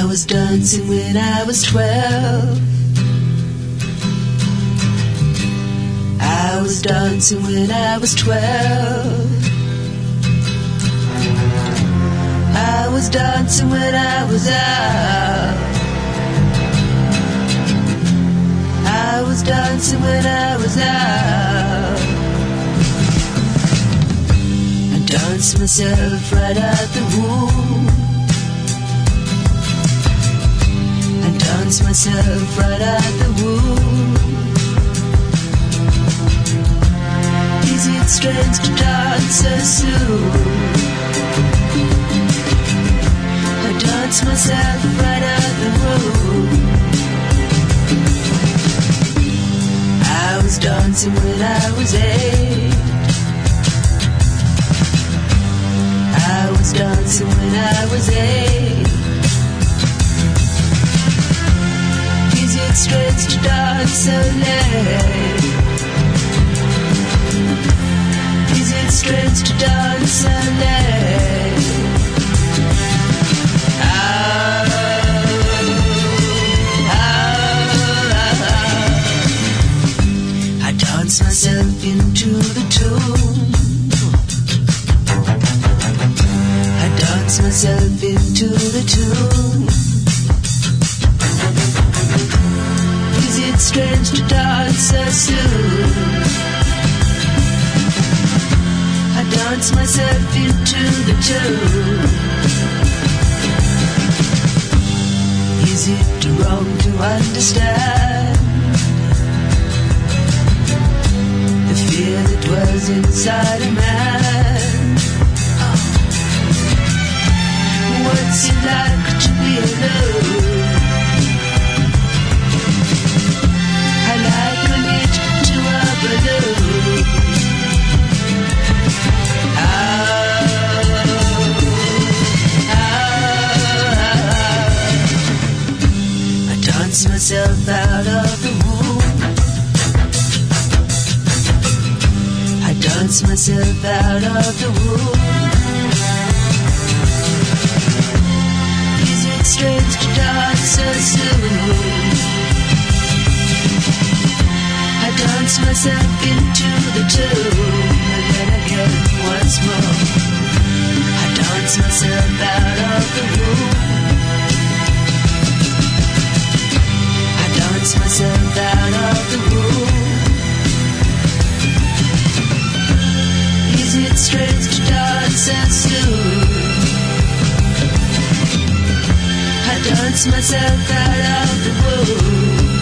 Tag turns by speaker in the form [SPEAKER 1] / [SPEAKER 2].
[SPEAKER 1] I was dancing when I was 12. I was dancing when I was 12. I was dancing when I was out. I was dancing when I was out. I danced myself right out the womb. I danced myself right out the womb. Is it strange to dance so soon? I danced myself right out the room. I was dancing when I was 8. I was dancing when I was 8. Is it strange to dance so late? Is it strange to dance so late? I dance myself into the tune. I dance myself into the tune. Is it strange to dance so soon? I dance myself into the tune. Is it wrong to understand the fear that dwells inside a man? What's it like to be alone? I liken it to a balloon. I dance myself out of the womb. I dance myself out of the womb. Is it strange to dance so soon? I dance myself into the tune. And then again once more. I dance myself out of the room. I dance myself out of the room. Is it strange to dance so soon? I dance myself out of the room.